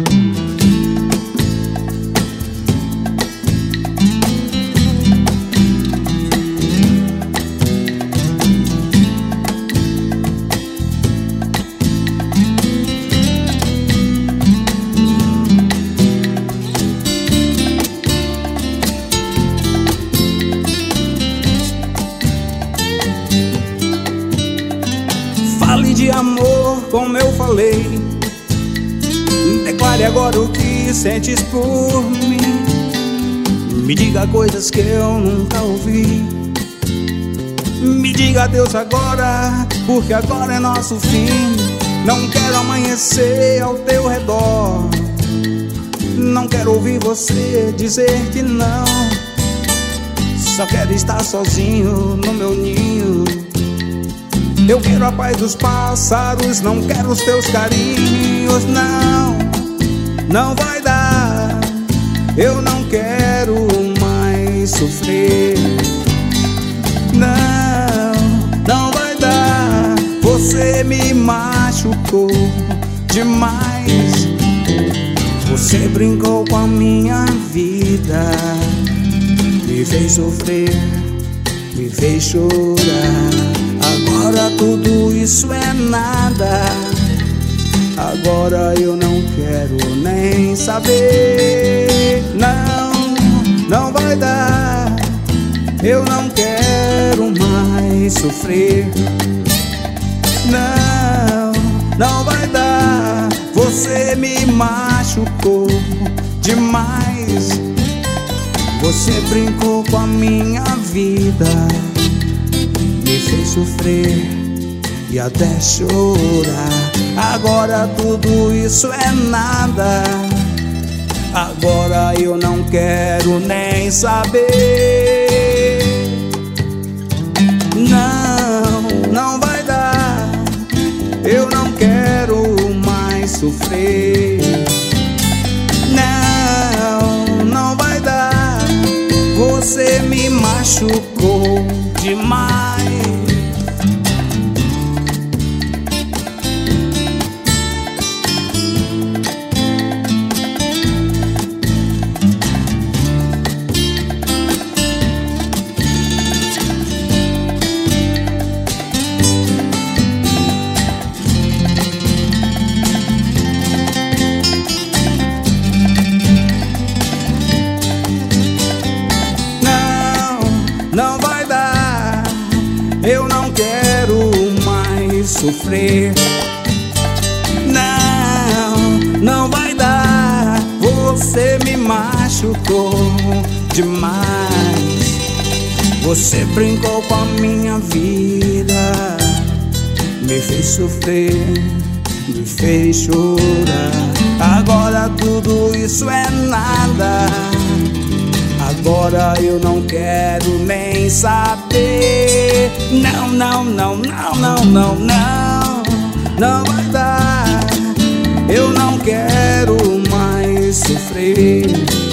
Fale de amor como eu falei, declare agora o que sentes por mim. Me diga coisas que eu nunca ouvi. Me diga adeus agora, porque agora é nosso fim. Não quero amanhecer ao teu redor. Não quero ouvir você dizer que não. Só quero estar sozinho no meu ninho. Eu quero a paz dos pássaros, não quero os teus carinhos. Não, não vai dar. Eu não quero mais sofrer. Não, não vai dar. Você me machucou demais. Você brincou com a minha vida, me fez sofrer, me fez chorar. Agora tudo isso é nada. Agora eu não quero nem saber. Não, não vai dar. Eu não quero mais sofrer. Não, não vai dar. Você me machucou demais. Você brincou com a minha vida, me fez sofrer e até chorar. Agora tudo isso é nada. Agora eu não quero nem saber. Não, não vai dar. Eu não quero mais sofrer. Não, não vai dar. Você me machucou demais. Não vai dar. Eu não quero mais sofrer. Não, não vai dar. Você me machucou demais. Você brincou com a minha vida, me fez sofrer, me fez chorar. Agora tudo isso é nada. Agora eu não quero nem saber. Não, não, não, não, não, não, não. Não vai dar. Eu não quero mais sofrer.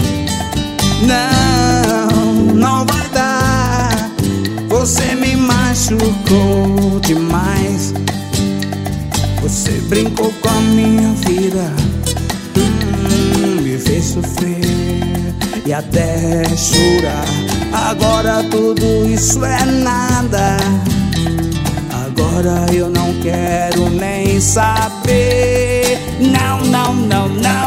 Não, não vai dar. Você me machucou demais. Você brincou com a minha vida, me fez sofrer e até chorar. Agora tudo isso é nada. Agora eu não quero nem saber. Não, não, não, não.